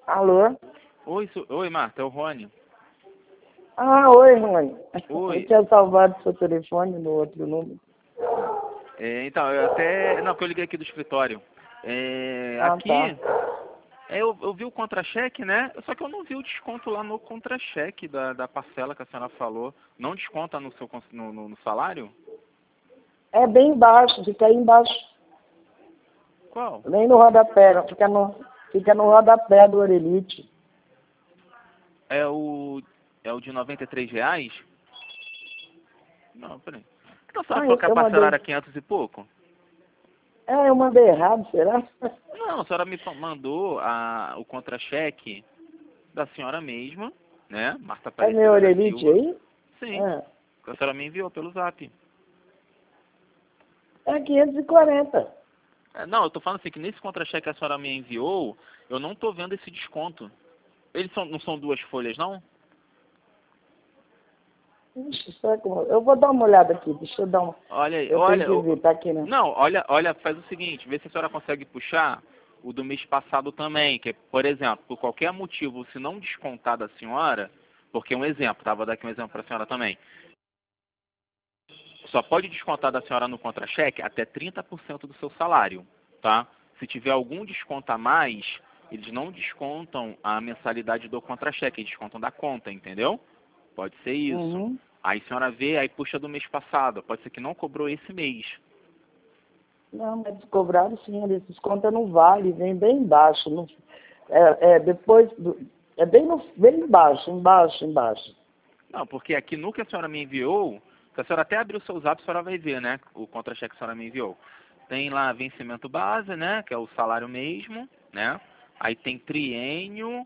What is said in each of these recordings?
Alô? Oi, Marta, é o Rony. Ah, oi, Rony. Oi. Eu tinha salvado seu telefone no outro número. Então, eu até... Não, porque eu liguei aqui do escritório. Ah, tá. Eu vi o contra-cheque, né? Só que eu não vi o desconto lá no contra-cheque da parcela que a senhora falou. Não desconta no seu no salário? É bem embaixo, fica aí embaixo. Qual? Nem no rodapé, não, fica no rodapé do Orelite. É o de R$ 93? Não, peraí. Então a senhora falou que a Eu parcela mandei. era 500 e pouco? Eu mandei errado, será? Não, a senhora me mandou o contra-cheque da senhora mesma, né? Marta É meu Aparecida da Orelite Silva. aí? Sim, que a senhora me enviou pelo zap. É 540. Não, eu tô falando assim, que nesse contra-cheque que a senhora me enviou, eu não tô vendo esse desconto. Não são duas folhas, não? Ixi, será que eu vou dar uma olhada aqui, deixa eu dar uma... Olha aí, Eu tenho que ver, tá aqui, né? Não, olha, faz o seguinte, vê se a senhora consegue puxar o do mês passado também, que, por exemplo, por qualquer motivo, se não descontar da senhora, porque um exemplo, tá? Vou dar aqui um exemplo para a senhora também. Só pode descontar da senhora no contra-cheque até 30% do seu salário, tá? Se tiver algum desconto a mais, eles não descontam a mensalidade do contra-cheque, eles descontam da conta, entendeu? Pode ser isso. Uhum. Aí a senhora vê, aí puxa do mês passado. Pode ser que não cobrou esse mês. Não, mas cobraram sim, eles descontam no vale, vem bem embaixo. Depois é bem embaixo, embaixo. Não, porque aqui no que a senhora me enviou, se a senhora até abrir o seu zap, a senhora vai ver, né? O contra-cheque que a senhora me enviou. Tem lá vencimento base, né? Que é o salário mesmo, né? Aí tem triênio.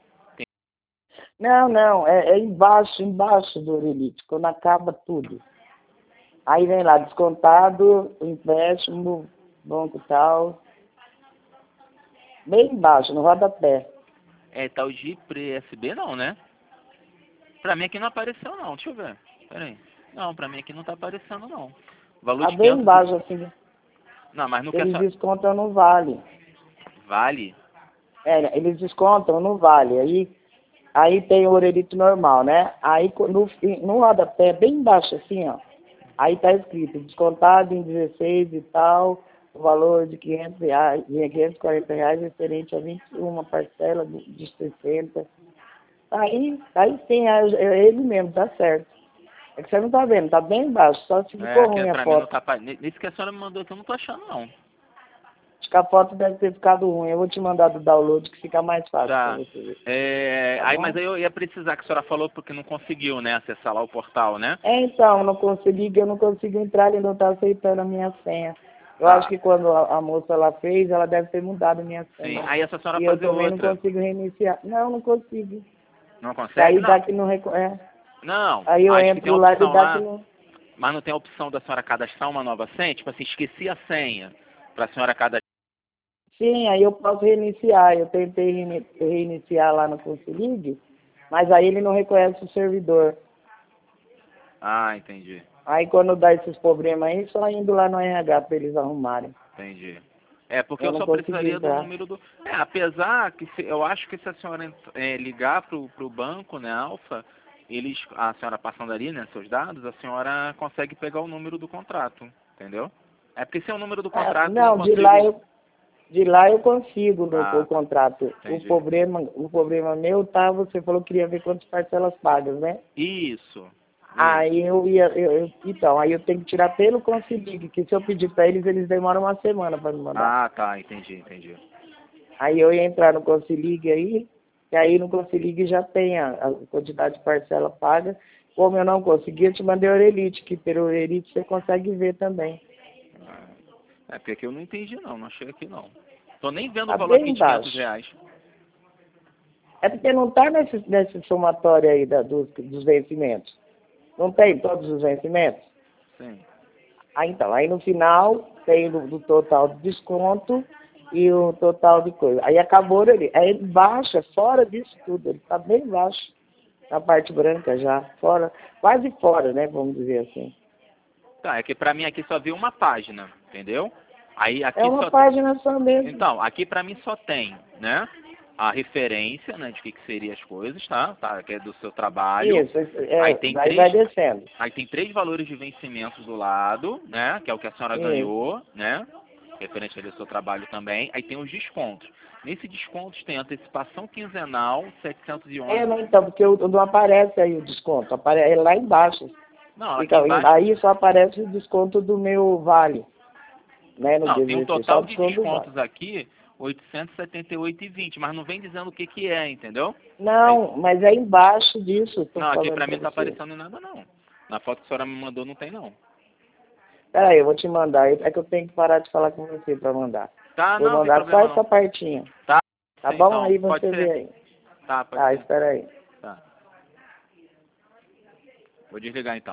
Não, é embaixo do Orelite, quando acaba tudo. Aí vem lá, descontado, empréstimo, banco tal, bem embaixo, no rodapé. Tá o GPSB não, né? Pra mim aqui não apareceu não, deixa eu ver. Pera aí. Não, pra mim aqui não tá aparecendo não. Valor Tá de bem 500 e... embaixo, assim, Não, mas no que a eles senhora... descontam no vale. Vale? Eles descontam no vale. Aí tem o Orelite normal, né? Aí no rodapé, bem embaixo, assim, ó. Aí tá escrito, descontado em 16 e tal, o valor de R$ 500, de R$ 540 referente a 21 parcela de 60. Aí sim, é ele mesmo, tá certo. É que você não tá vendo, tá bem embaixo, só se ficou Que ruim a pra mim não foto. tá... Nesse que a senhora me mandou aqui eu não tô achando não. Acho que a foto deve ter ficado ruim. Eu vou te mandar do download que fica mais fácil pra Tá. você ver. Tá Mas bom? aí eu ia precisar que a senhora falou porque não conseguiu, né? Acessar lá o portal, né? Então, eu não consigo entrar, ele não tá aceitando a minha senha. Eu acho Tá. que quando a moça ela fez, ela deve ter mudado a minha Sim. senha. Aí essa senhora E eu fazer também não outra. consigo reiniciar. Não consigo. Não consegue? Aí Não. dá que não Não. Aí eu Acho que tem entro a lá e opção dá que lá, não. mas não tem a opção da senhora cadastrar uma nova senha? Tipo assim, esqueci a senha pra senhora cadastrar. Sim, aí eu posso reiniciar. Eu tentei reiniciar lá no Consilig, mas aí ele não reconhece o servidor. Ah, entendi. Aí quando dá esses problemas aí, só indo lá no RH para eles arrumarem. Entendi. Porque Eu eu não só consegui precisaria do entrar. número do... apesar que eu acho que se a senhora ligar pro banco, né, Alfa, a senhora passando ali, né, seus dados, a senhora consegue pegar o número do contrato, entendeu? É porque sem o número do contrato eu não Não, consigo... de lá eu consigo o Ah, tá. contrato. Entendi. O problema meu tá, você falou que queria ver quantas parcelas pagas, né? Isso. Aí então, aí eu tenho que tirar pelo Consilig, que se eu pedir para eles, eles demoram uma semana para me mandar. Ah, tá, entendi. Aí eu ia entrar no Consilig aí, e aí no Consilig já tem a quantidade de parcela paga. Como eu não consegui, eu te mandei o Orelite, que pelo Orelite você consegue ver também. Porque aqui eu não entendi não achei aqui não. Tô nem vendo o Tá valor bem aqui de embaixo. R$ 500. É porque não está nesse somatório aí dos vencimentos. Não tem todos os vencimentos? Sim. Então, aí no final tem do total de desconto e o total de coisa. Aí acabou ele. Aí embaixo, é fora disso tudo, ele está bem embaixo, na parte branca já, fora, quase fora, né, vamos dizer assim. Tá, é que pra mim aqui só viu uma página, entendeu? Aí É aqui uma só tem... página só mesmo. Então, aqui pra mim só tem, né? a referência, né, de que seria as coisas, tá? Que é do seu trabalho. Isso, Aí tem aí vai descendo. Aí tem 3 valores de vencimento do lado, né? Que é o que a senhora Sim. ganhou, né? Referente ali ao seu trabalho também. Aí tem os descontos. Nesse descontos tem antecipação quinzenal, 711. Não, então, porque não aparece aí o desconto, aparece lá embaixo. Não, aqui Fica, embaixo. aí só aparece o desconto do meu vale, né? No Não, dia tem um 16, só o total de desconto do descontos vale. aqui, 878,20, mas não vem dizendo o que que é, entendeu? Não, mas é embaixo disso. Tô Não, aqui falando pra mim não tá você. aparecendo nada, não. Na foto que a senhora me mandou não tem, não. Peraí, eu vou te mandar. É que eu tenho que parar de falar com você para mandar. Tá, Vou não, tem mandar só problema essa não. partinha. Tá, Tá sim, bom? então, Aí pode você vê ser. aí. Tá, pode Tá, ser. espera aí. Tá. Vou desligar então.